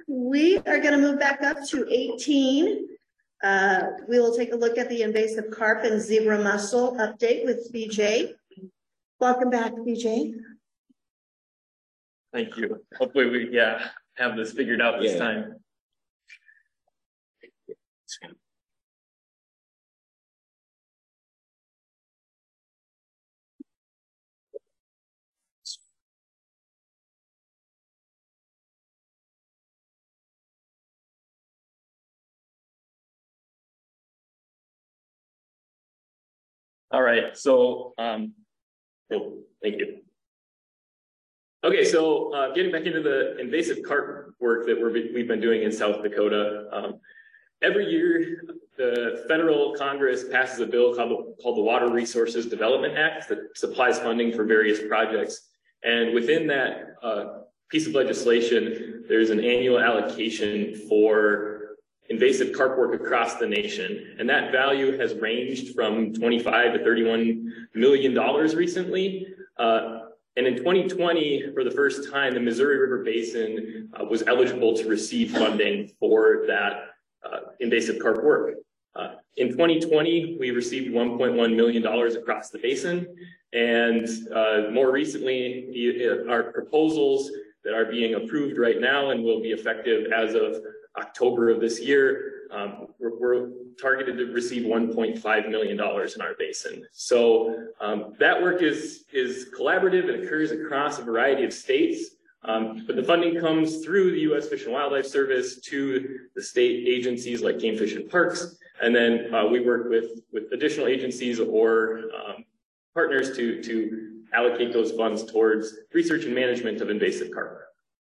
We are going to move back up to 18. We will take a look at the invasive carp and zebra mussel update with BJ. Welcome back, BJ. Thank you. Hopefully we have this figured out this time. All right, so thank you. Okay, so getting back into the invasive carp work that we've been doing in South Dakota. Every year, the federal Congress passes a bill called the Water Resources Development Act that supplies funding for various projects. And within that piece of legislation, there's an annual allocation for invasive carp work across the nation. And that value has ranged from $25 to $31 million recently. And in 2020, for the first time, the Missouri River Basin was eligible to receive funding for that invasive carp work. In 2020, we received $1.1 million across the basin. And more recently, our proposals that are being approved right now and will be effective as of October of this year, we're targeted to receive $1.5 million in our basin. So that work is collaborative and occurs across a variety of states, but the funding comes through the U.S. Fish and Wildlife Service to the state agencies like Game Fish and Parks, and then we work with additional agencies or partners to allocate those funds towards research and management of invasive carp.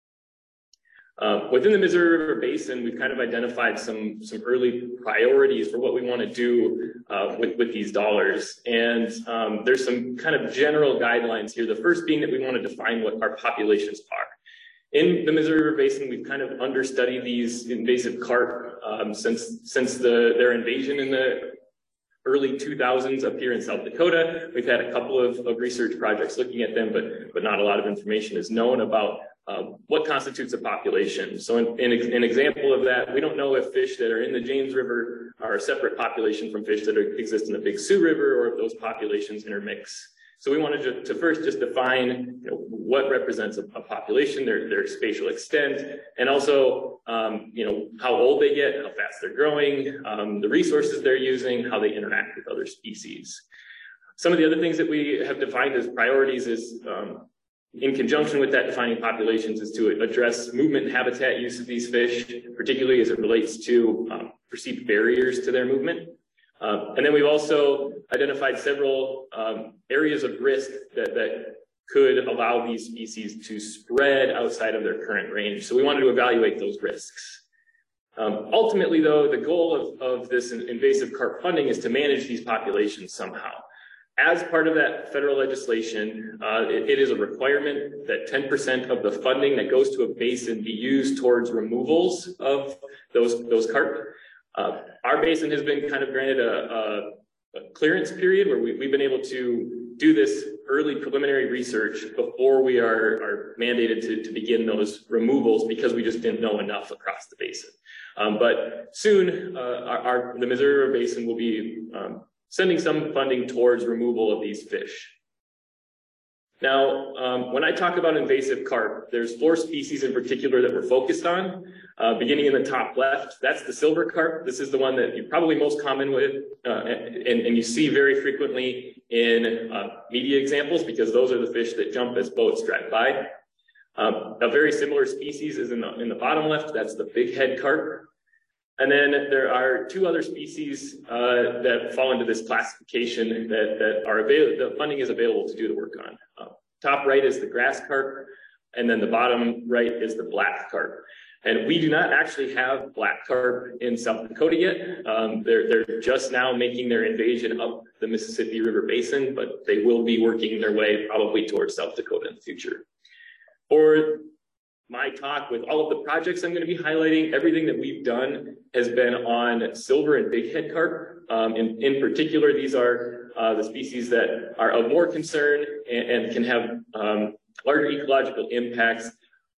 Within the Missouri River Basin, we've kind of identified some early priorities for what we want to do with these dollars. And there's some kind of general guidelines here. The first being that we want to define what our populations are. In the Missouri River Basin, we've kind of understudied these invasive carp since their invasion in the early 2000s up here in South Dakota. We've had a couple of research projects looking at them, but not a lot of information is known about what constitutes a population. So an example of that, we don't know if fish that are in the James River are a separate population from fish that exist in the Big Sioux River, or if those populations intermix. So we wanted to first just define what represents a population, their spatial extent, and also how old they get, how fast they're growing, the resources they're using, how they interact with other species. Some of the other things that we have defined as priorities is in conjunction with that defining populations is to address movement and habitat use of these fish, particularly as it relates to perceived barriers to their movement. And then we've also identified several areas of risk that could allow these species to spread outside of their current range. So we wanted to evaluate those risks. Ultimately, though, the goal of this invasive carp funding is to manage these populations somehow. As part of that federal legislation, it is a requirement that 10% of the funding that goes to a basin be used towards removals of those carp. Our basin has been kind of granted a clearance period where we've been able to do this early preliminary research before we are mandated to begin those removals because we just didn't know enough across the basin. But soon, the Missouri River Basin will be sending some funding towards removal of these fish. Now, when I talk about invasive carp, there's 4 species in particular that we're focused on. Beginning in the top left, that's the silver carp. This is the one that you're probably most common with, and you see very frequently in media examples because those are the fish that jump as boats drive by. A very similar species is in the bottom left. That's the big head carp. And then there are 2 other species that fall into this classification that are available. The funding is available to do the work on. Top right is the grass carp, and then the bottom right is the black carp. And we do not actually have black carp in South Dakota yet. They're just now making their invasion up the Mississippi River Basin, but they will be working their way probably towards South Dakota in the future. For my talk with all of the projects I'm going to be highlighting, everything that we've done has been on silver and bighead carp. In particular, these are the species that are of more concern and can have larger ecological impacts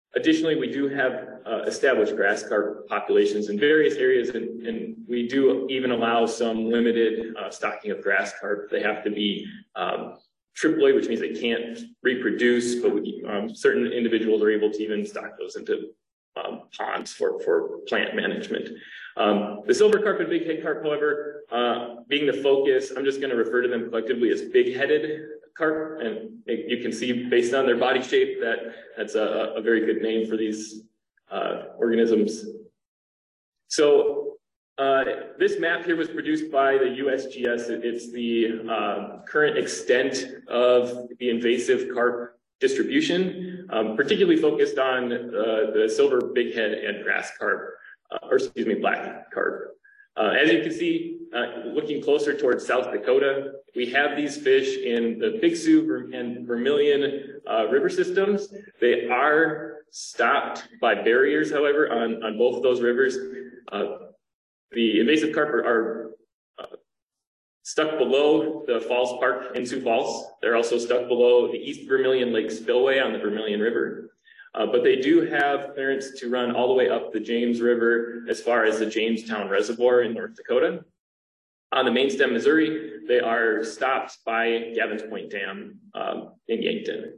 Additionally, we do have established grass carp populations in various areas, and we do even allow some limited stocking of grass carp. They have to be triploid, which means they can't reproduce, but certain individuals are able to even stock those into ponds for plant management. The silver carp and big-head carp, however, being the focus, I'm just going to refer to them collectively as big-headed carp, and you can see based on their body shape that's a very good name for these organisms. So this map here was produced by the USGS. It's the current extent of the invasive carp distribution, particularly focused on the silver bighead and grass carp, black carp. As you can see, looking closer towards South Dakota, we have these fish in the Big Sioux and Vermilion river systems. They are stopped by barriers, however, on both of those rivers. The invasive carp are stuck below the Falls Park in Sioux Falls. They're also stuck below the East Vermilion Lake Spillway on the Vermilion River. But they do have clearance to run all the way up the James River as far as the Jamestown Reservoir in North Dakota. On the main stem, Missouri, they are stopped by Gavin's Point Dam in Yankton.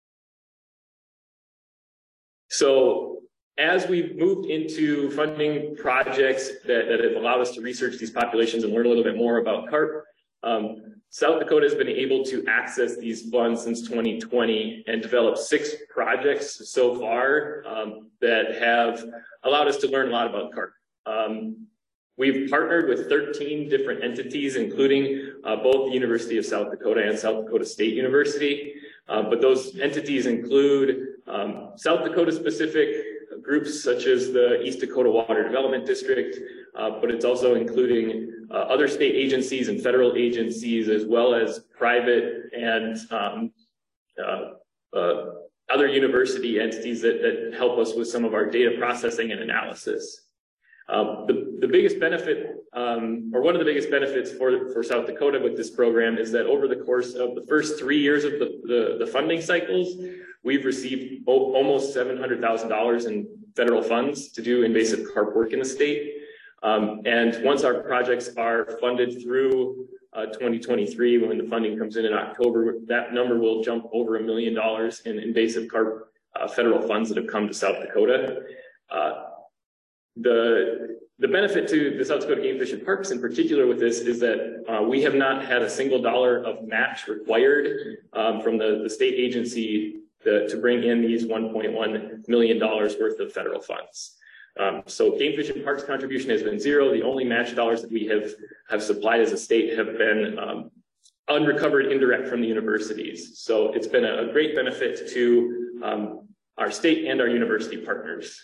So as we've moved into funding projects that have allowed us to research these populations and learn a little bit more about carp, South Dakota has been able to access these funds since 2020 and develop 6 projects so far that have allowed us to learn a lot about carp. We've partnered with 13 different entities, including both the University of South Dakota and South Dakota State University. But those entities include South Dakota specific groups such as the East Dakota Water Development District, but it's also including other state agencies and federal agencies, as well as private and other university entities that help us with some of our data processing and analysis. The biggest benefit, or one of the biggest benefits for South Dakota with this program is that over the course of the first 3 years of the funding cycles, we've received almost $700,000 in federal funds to do invasive carp work in the state. And once our projects are funded through 2023, when the funding comes in October, that number will jump over $1 million in invasive carp federal funds that have come to South Dakota. The benefit to the South Dakota Game Fish and Parks in particular with this is that we have not had a single dollar of match required from the state agency to bring in these $1.1 million worth of federal funds. So Game Fish and Parks contribution has been zero. The only match dollars that we have supplied as a state have been unrecovered indirect from the universities. So it's been a great benefit to our state and our university partners.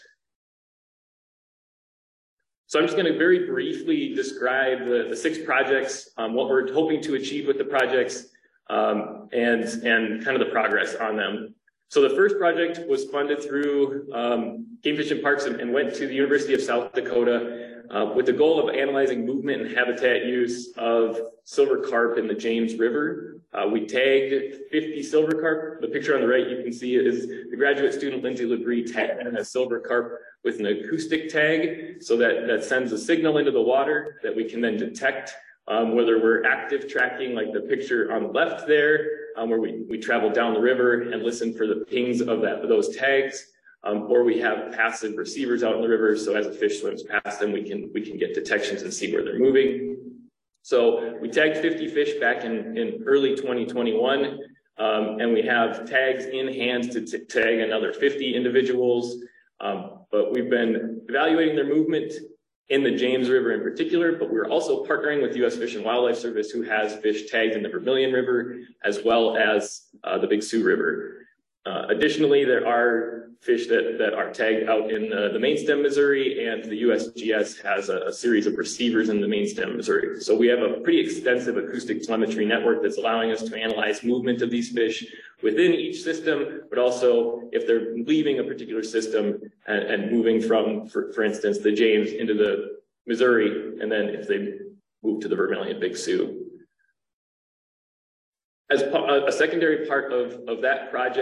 So I'm just going to very briefly describe the 6 projects, what we're hoping to achieve with the projects, and kind of the progress on them. So the first project was funded through Game Fish and Parks and went to the University of South Dakota with the goal of analyzing movement and habitat use of silver carp in the James River. We tagged 50 silver carp. The picture on the right you can see is the graduate student Lindsay Labrie tagged a silver carp with an acoustic tag, so that sends a signal into the water that we can then detect whether we're active tracking, like the picture on the left there, where we travel down the river and listen for the pings of those tags, or we have passive receivers out in the river, so as a fish swims past them, we can get detections and see where they're moving. So we tagged 50 fish back in early 2021, and we have tags in hand to tag another 50 individuals. But we've been evaluating their movement in the James River in particular, but we're also partnering with U.S. Fish and Wildlife Service, who has fish tagged in the Vermilion River, as well as the Big Sioux River. Additionally, there are fish that are tagged out in the main stem Missouri, and the USGS has a series of receivers in the main stem Missouri. So we have a pretty extensive acoustic telemetry network that's allowing us to analyze movement of these fish within each system, but also if they're leaving a particular system and moving from, for instance, the James into the Missouri, and then if they move to the Vermilion Big Sioux. As a secondary part of that project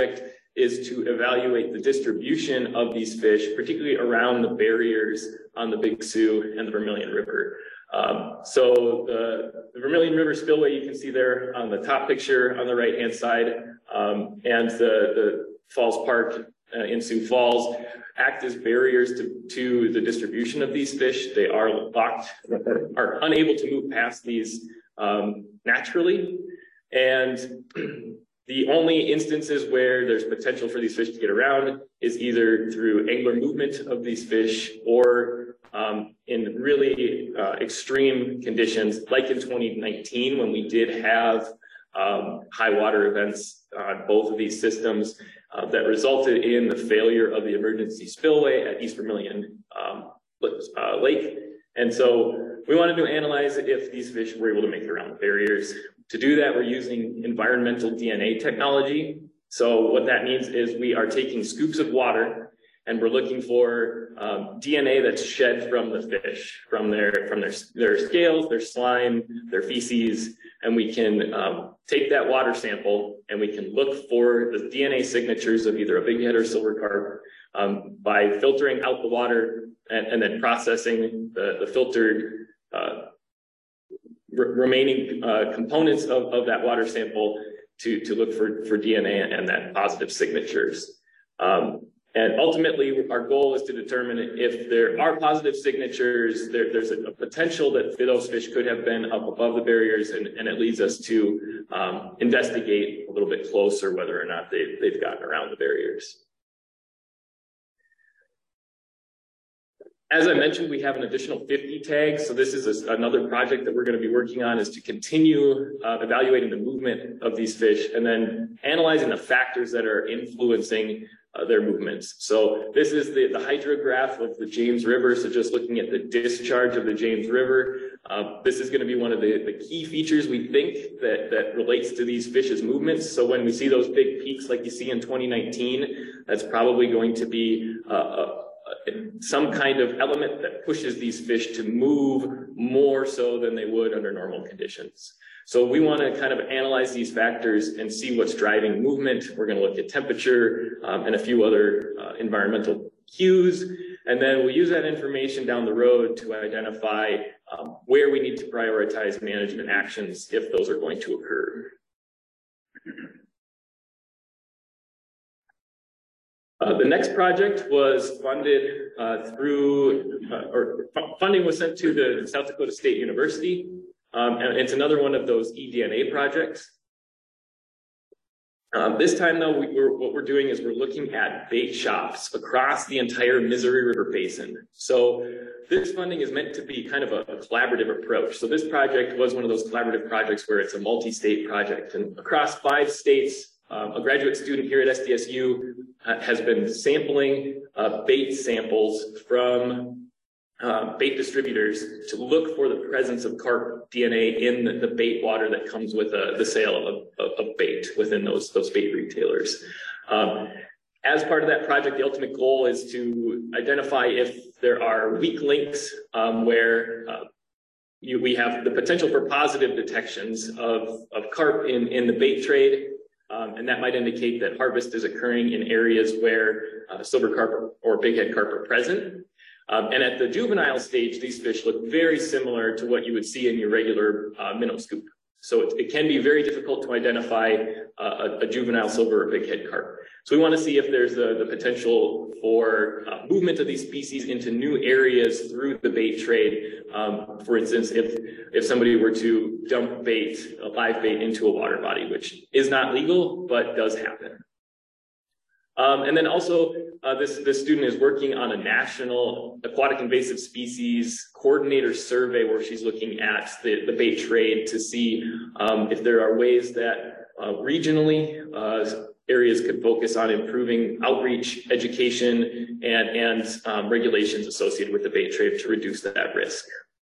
is to evaluate the distribution of these fish, particularly around the barriers on the Big Sioux and the Vermilion River. So the Vermilion River spillway, you can see there on the top picture on the right-hand side, and the Falls Park in Sioux Falls act as barriers to the distribution of these fish. They are locked, are unable to move past these naturally. And the only instances where there's potential for these fish to get around is either through angler movement of these fish or in really extreme conditions, like in 2019 when we did have high water events on both of these systems that resulted in the failure of the emergency spillway at East Vermilion Lake. And so we wanted to analyze if these fish were able to make it around the barriers. To do that, we're using environmental DNA technology. So what that means is we are taking scoops of water and we're looking for DNA that's shed from the fish, from their scales, their slime, their feces, and we can take that water sample and we can look for the DNA signatures of either a bighead or silver carp by filtering out the water and then processing the filtered remaining components of that water sample to look for DNA and that positive signatures. And ultimately, our goal is to determine if there are positive signatures, there's a potential that those fish could have been up above the barriers, and it leads us to investigate a little bit closer whether or not they've gotten around the barriers. As I mentioned, we have an additional 50 tags. So this is another project that we're going to be working on, is to continue evaluating the movement of these fish and then analyzing the factors that are influencing their movements. So this is the hydrograph of the James River. So just looking at the discharge of the James River, this is going to be one of the key features we think that relates to these fish's movements. So when we see those big peaks like you see in 2019, that's probably going to be some kind of element that pushes these fish to move more so than they would under normal conditions. So we want to kind of analyze these factors and see what's driving movement. We're going to look at temperature and a few other environmental cues. And then we'll use that information down the road to identify where we need to prioritize management actions if those are going to occur. The next project was funded funding was sent to the South Dakota State University. And it's another one of those eDNA projects. This time, though, what we're doing is we're looking at bait shops across the entire Missouri River Basin. So this funding is meant to be kind of a collaborative approach. So this project was one of those collaborative projects where it's a multi-state project. And across 5 states, a graduate student here at SDSU has been sampling bait samples from bait distributors to look for the presence of carp DNA in the bait water that comes with the sale of bait within those bait retailers. As part of that project, the ultimate goal is to identify if there are weak links where we have the potential for positive detections of carp in the bait trade. And that might indicate that harvest is occurring in areas where silver carp or bighead carp are present. And at the juvenile stage, these fish look very similar to what you would see in your regular minnow scoop. So it can be very difficult to identify a juvenile silver or bighead carp. So we want to see if there's the potential for movement of these species into new areas through the bait trade. For instance, if somebody were to dump bait, a live bait, into a water body, which is not legal, but does happen. And then also, this student is working on a national aquatic invasive species coordinator survey where she's looking at the bait trade to see if there are ways that regionally areas could focus on improving outreach, education, and regulations associated with the bait trade to reduce that risk.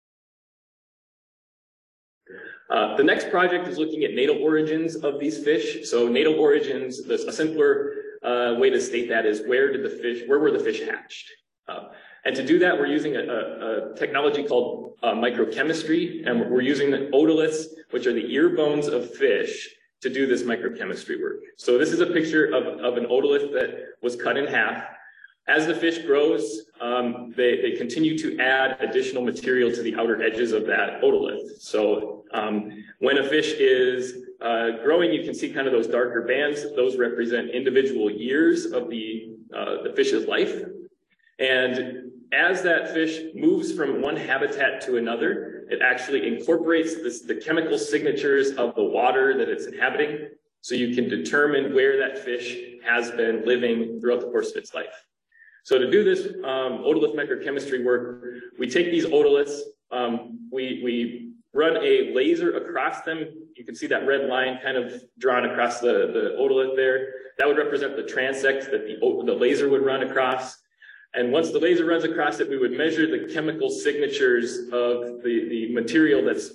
The next project is looking at natal origins of these fish. So natal origins, a simpler way to state that is where were the fish hatched? And to do that, we're using a technology called microchemistry, and we're using the otoliths, which are the ear bones of fish, to do this microchemistry work. So this is a picture of an otolith that was cut in half. As the fish grows, they continue to add additional material to the outer edges of that otolith. So when a fish is growing, you can see kind of those darker bands. Those represent individual years of the fish's life. And as that fish moves from one habitat to another, it actually incorporates the chemical signatures of the water that it's inhabiting, so you can determine where that fish has been living throughout the course of its life. So to do this otolith microchemistry work, we take these otoliths, we run a laser across them. You can see that red line kind of drawn across the otolith there. That would represent the transect that the laser would run across. And once the laser runs across it, we would measure the chemical signatures of the material that's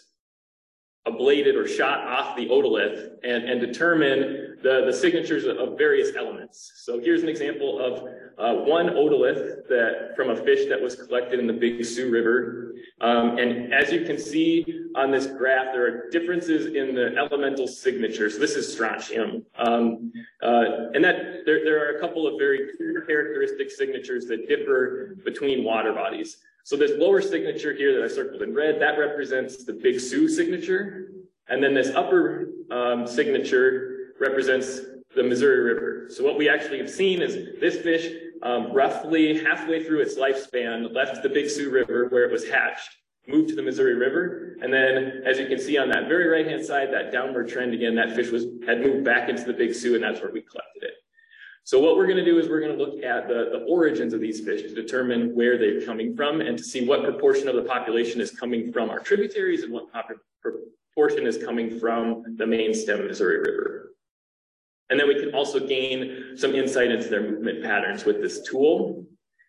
ablated or shot off the otolith and determine the signatures of various elements. So here's an example of one otolith from a fish that was collected in the Big Sioux River. And as you can see on this graph, there are differences in the elemental signatures. This is strontium. And that there are a couple of very characteristic signatures that differ between water bodies. So this lower signature here that I circled in red, that represents the Big Sioux signature. And then this upper signature represents the Missouri River. So what we actually have seen is this fish, roughly halfway through its lifespan, left the Big Sioux River where it was hatched, moved to the Missouri River. And then, as you can see on that very right-hand side, that downward trend again, that fish had moved back into the Big Sioux, and that's where we collected it. So what we're going to do is we're going to look at the origins of these fish to determine where they're coming from and to see what proportion of the population is coming from our tributaries and what proportion is coming from the main stem Missouri River. And then we can also gain some insight into their movement patterns with this tool.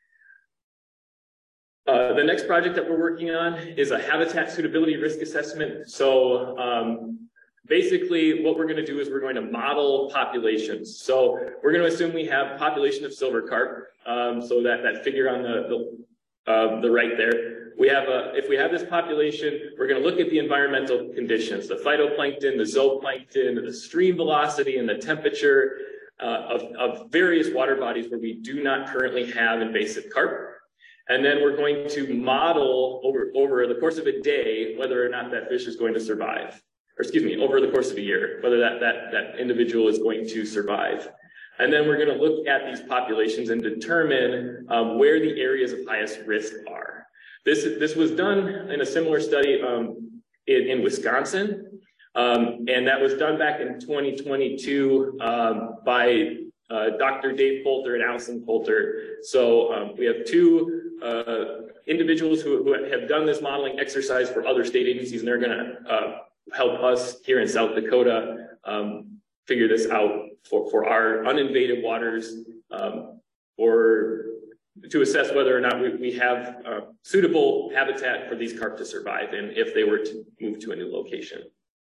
The next project that we're working on is a habitat suitability risk assessment. So basically, what we're going to do is we're going to model populations. So we're going to assume we have population of silver carp. So that figure on the right there. If we have this population, we're going to look at the environmental conditions, the phytoplankton, the zooplankton, the stream velocity, and the temperature of various water bodies where we do not currently have invasive carp. And then we're going to model over the course of a day whether or not that fish is going to survive. Or excuse me, over the course of a year, whether that individual is going to survive. And then we're going to look at these populations and determine where the areas of highest risk are. This was done in a similar study in Wisconsin, and that was done back in 2022 by Dr. Dave Poulter and Allison Poulter. So we have two individuals who have done this modeling exercise for other state agencies, and they're going to help us here in South Dakota figure this out for our uninvaded waters, or to assess whether or not we have suitable habitat for these carp to survive in if they were to move to a new location.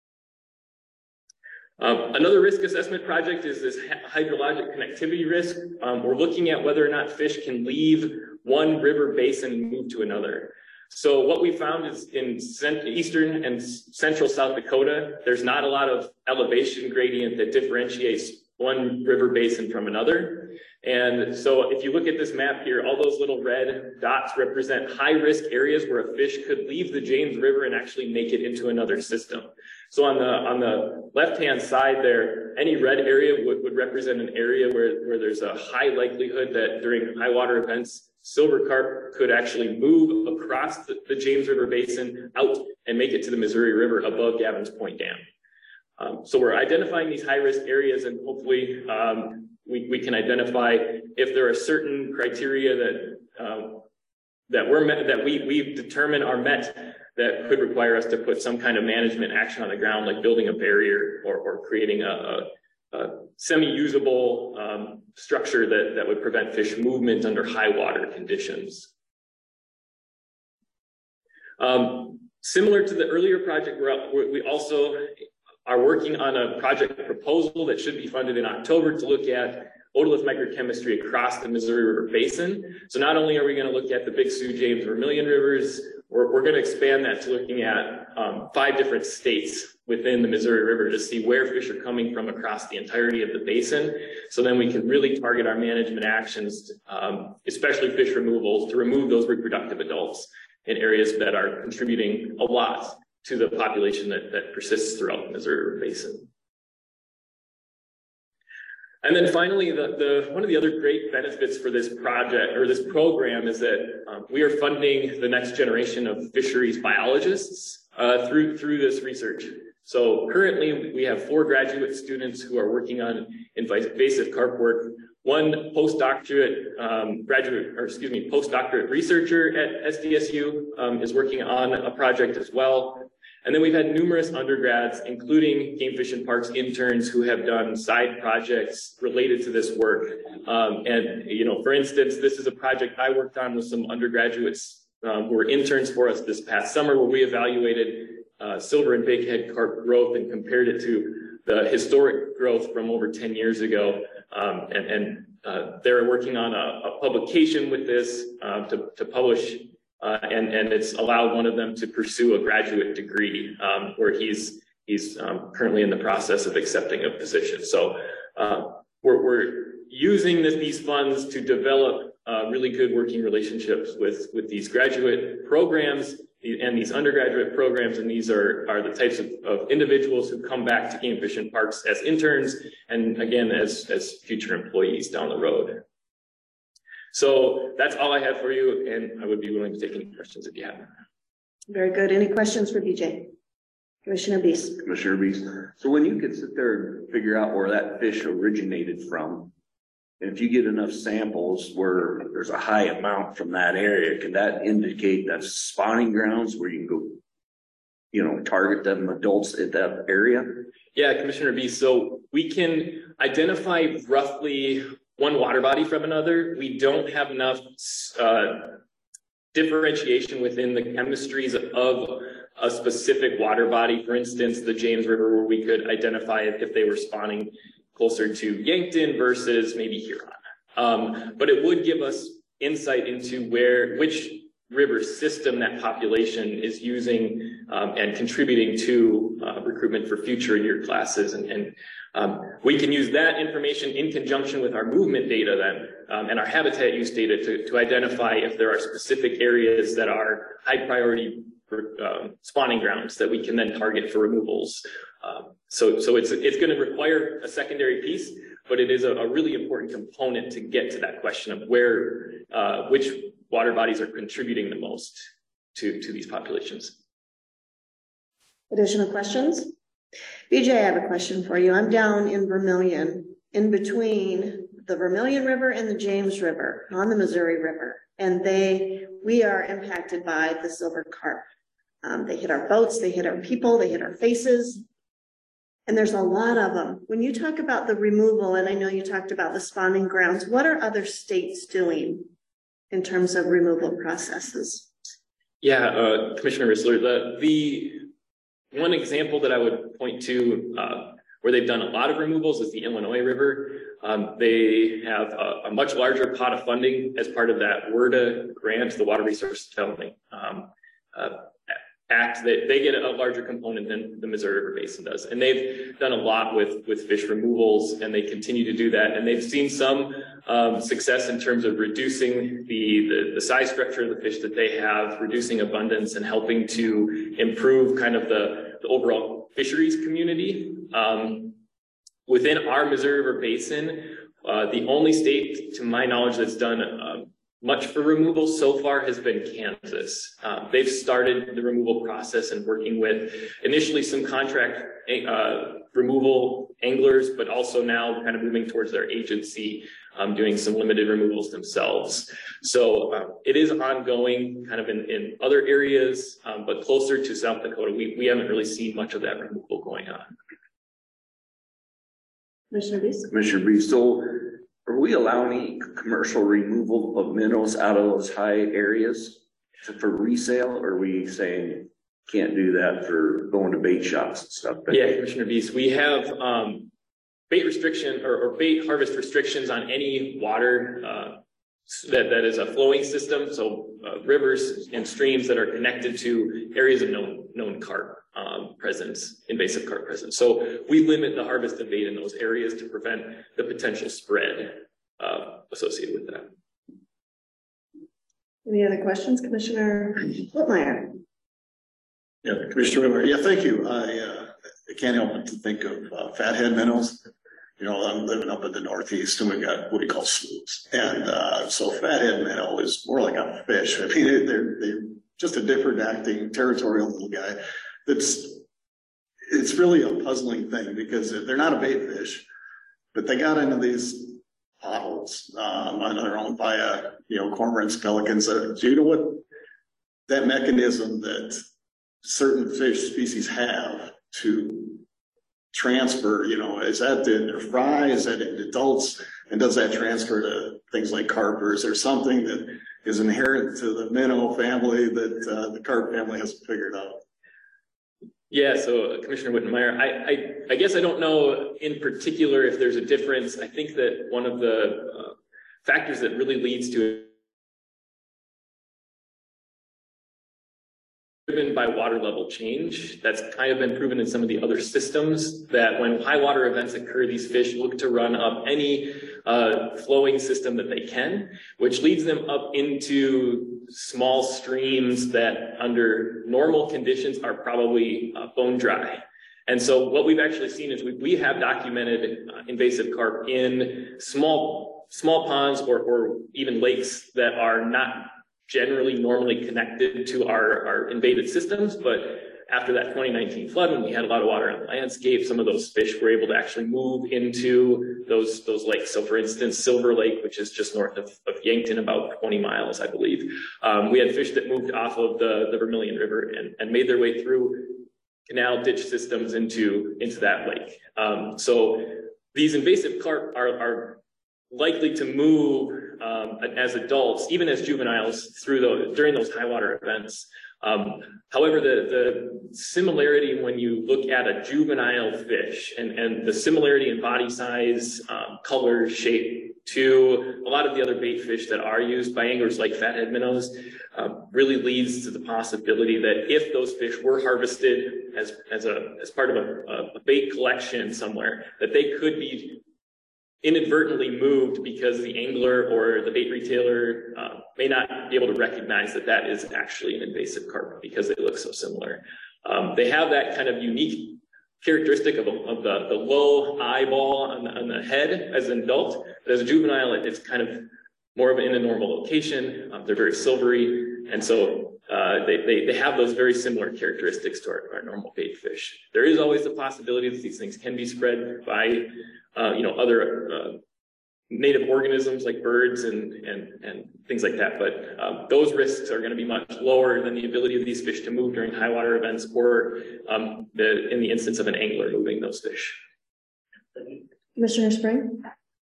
Another risk assessment project is this hydrologic connectivity risk. We're looking at whether or not fish can leave one river basin and move to another. So what we found is in eastern and central South Dakota, there's not a lot of elevation gradient that differentiates one river basin from another. And so if you look at this map here, all those little red dots represent high risk areas where a fish could leave the James River and actually make it into another system. So on the left-hand side there, any red area would represent an area where there's a high likelihood that during high water events, silver carp could actually move across the James River Basin out and make it to the Missouri River above Gavin's Point Dam. So we're identifying these high-risk areas, and hopefully we can identify if there are certain criteria that we determine are met that could require us to put some kind of management action on the ground, like building a barrier or creating a semi-usable structure that would prevent fish movement under high water conditions. Similar to the earlier project, we also are working on a project proposal that should be funded in October to look at otolith microchemistry across the Missouri River Basin. So not only are we going to look at the Big Sioux, James, Vermilion rivers, we're going to expand that to looking at 5 different states within the Missouri River to see where fish are coming from across the entirety of the basin. So then we can really target our management actions, especially fish removals, to remove those reproductive adults in areas that are contributing a lot to the population that persists throughout the Missouri River Basin. And then finally, one of the other great benefits for this project or this program is that we are funding the next generation of fisheries biologists through this research. So currently, we have 4 graduate students who are working on invasive carp work. One postdoctorate postdoctorate researcher at SDSU is working on a project as well. And then we've had numerous undergrads, including Game Fish and Parks interns, who have done side projects related to this work. And, you know, for instance, this is a project I worked on with some undergraduates who were interns for us this past summer, where we evaluated silver and bakehead carp growth and compared it to the historic growth from over 10 years ago. They're working on a publication with this to publish. And it's allowed one of them to pursue a graduate degree where he's currently in the process of accepting a position. So we're using these funds to develop really good working relationships with these graduate programs and these undergraduate programs. And these are the types of individuals who come back to Game Fish and Parks as interns and again as future employees down the road. So that's all I have for you, and I would be willing to take any questions if you have them. Very good. Any questions for BJ? Commissioner Beast. Commissioner Beast. So when you can sit there and figure out where that fish originated from, and if you get enough samples where there's a high amount from that area, can that indicate that's spawning grounds where you can go, you know, target them adults at that area? Yeah, Commissioner Beast. So we can identify roughly one water body from another. We don't have enough differentiation within the chemistries of a specific water body. For instance, the James River, where we could identify if they were spawning closer to Yankton versus maybe Huron. But it would give us insight into which river system that population is using and contributing to recruitment for future year classes. And we can use that information in conjunction with our movement data then and our habitat use data to identify if there are specific areas that are high priority for spawning grounds that we can then target for removals. So it's going to require a secondary piece, but it is a really important component to get to that question of which water bodies are contributing the most to these populations. Additional questions? BJ, I have a question for you. I'm down in Vermilion, in between the Vermilion River and the James River on the Missouri River. And we are impacted by the silver carp. They hit our boats, they hit our people, they hit our faces. And there's a lot of them. When you talk about the removal, and I know you talked about the spawning grounds, what are other states doing in terms of removal processes? Yeah, Commissioner Rissler, the one example that I would point to where they've done a lot of removals is the Illinois River. They have a much larger pot of funding as part of that WRDA grant, the Water Resource Development Act. They get a larger component than the Missouri River Basin does. And they've done a lot with fish removals, and they continue to do that. And they've seen some success in terms of reducing the size structure of the fish that they have, reducing abundance, and helping to improve kind of the overall fisheries community. Within our Missouri River Basin, the only state, to my knowledge, that's done much for removal so far has been Kansas. They've started the removal process and working with initially some contract removal anglers, but also now kind of moving towards their agency, doing some limited removals themselves. So it is ongoing kind of in other areas, but closer to South Dakota, we haven't really seen much of that removal going on. Commissioner Beast? Commissioner Beast, so are we allowing any commercial removal of minnows out of those high areas for resale? Or are we saying can't do that for going to bait shops and stuff? Yeah, Commissioner Beast, we have bait restriction or bait harvest restrictions on any water that is a flowing system. So rivers and streams that are connected to areas of known carp presence, invasive carp presence. So we limit the harvest of bait in those areas to prevent the potential spread associated with that. Any other questions, Commissioner Whitmire? Yeah, Commissioner Whitmire. Yeah, thank you. I can't help but to think of fathead minnows. You know, I'm living up in the Northeast, and we got what we call sloughs. And so fathead minnow is more like a fish. I mean, they're just a different acting territorial little guy. It's really a puzzling thing because they're not a bait fish, but they got into these potholes on their own via, cormorants, pelicans. Do you know what that mechanism that certain fish species have to transfer, is that in their fry, is that in adults, and does that transfer to things like carp, or is there something that is inherent to the minnow family that the carp family hasn't figured out? Yeah, so Commissioner Whitmire, I guess I don't know in particular if there's a difference. I think that one of the factors that really leads to it driven by water level change. That's kind of been proven in some of the other systems, that when high water events occur, these fish look to run up any flowing system that they can, which leads them up into small streams that under normal conditions are probably bone dry. And so what we've actually seen is we have documented invasive carp in small ponds or even lakes that are not generally normally connected to our invaded systems. But after that 2019 flood, when we had a lot of water on the landscape, some of those fish were able to actually move into those lakes. So for instance, Silver Lake, which is just north of Yankton, about 20 miles, I believe. We had fish that moved off of the Vermilion River and made their way through canal ditch systems into that lake. So these invasive carp are likely to move as adults, even as juveniles, during those high water events. However, the similarity when you look at a juvenile fish and the similarity in body size, color, shape to a lot of the other bait fish that are used by anglers like fathead minnows really leads to the possibility that if those fish were harvested as part of a bait collection somewhere, that they could be inadvertently moved because the angler or the bait retailer may not be able to recognize that is actually an invasive carp because they look so similar. They have that kind of unique characteristic of the low eyeball on the head as an adult, but as a juvenile, it's kind of more of in a normal location. They're very silvery, and so they have those very similar characteristics to our normal bait fish. There is always the possibility that these things can be spread by other native organisms like birds and things like that. But those risks are going to be much lower than the ability of these fish to move during high water events or in the instance of an angler moving those fish. Commissioner Spring?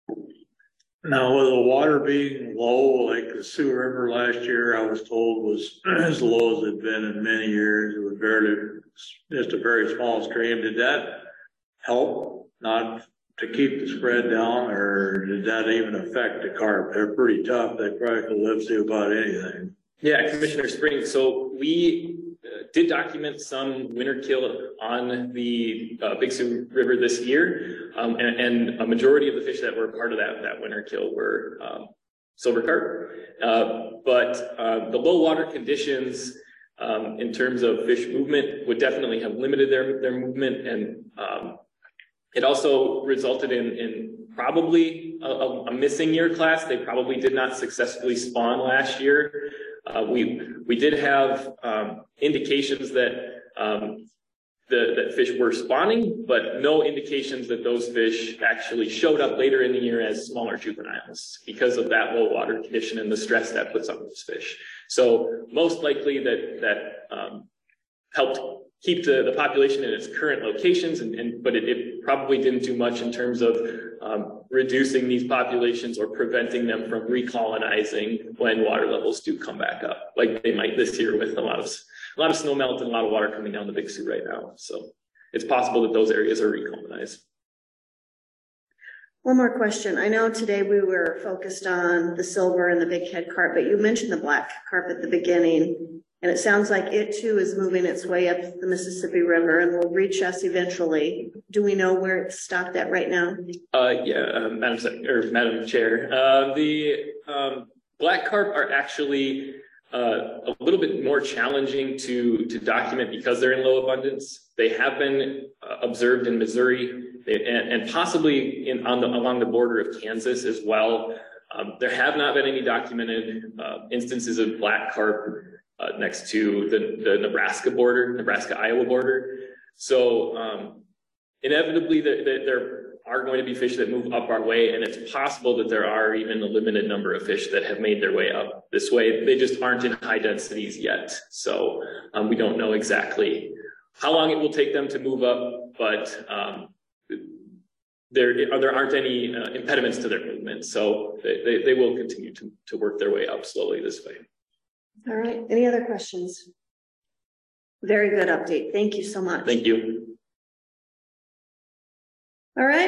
Now, with the water being low, like the Sioux River last year, I was told was as low as it's been in many years. It was just a very small stream. Did that help not to keep the spread down, or did that even affect the carp? They're pretty tough. They probably could live through about anything. Yeah, Commissioner Spring. So we did document some winter kill on the Big Sioux River this year, and a majority of the fish that were part of that winter kill were silver carp. But the low water conditions in terms of fish movement would definitely have limited their movement, and it also resulted in probably a missing year class. They probably did not successfully spawn last year. We did have indications that that fish were spawning, but no indications that those fish actually showed up later in the year as smaller juveniles because of that low water condition and the stress that puts on those fish. So most likely that helped keep the population in its current locations, but it probably didn't do much in terms of reducing these populations or preventing them from recolonizing when water levels do come back up, like they might this year with a lot of snow melt and a lot of water coming down the Big Sioux right now. So it's possible that those areas are recolonized. One more question. I know today we were focused on the silver and the big head carp, but you mentioned the black carp at the beginning. And it sounds like it too is moving its way up the Mississippi River and will reach us eventually. Do we know where it's stopped at right now? Madam Chair, the black carp are actually a little bit more challenging to document because they're in low abundance. They have been observed in Missouri and possibly along the border of Kansas as well. There have not been any documented instances of black carp next to the Nebraska-Iowa border. So inevitably there are going to be fish that move up our way, and it's possible that there are even a limited number of fish that have made their way up this way. They just aren't in high densities yet. So we don't know exactly how long it will take them to move up, but there aren't any impediments to their movement. So they will continue to work their way up slowly this way. All right. Any other questions? Very good update. Thank you so much. Thank you. All right.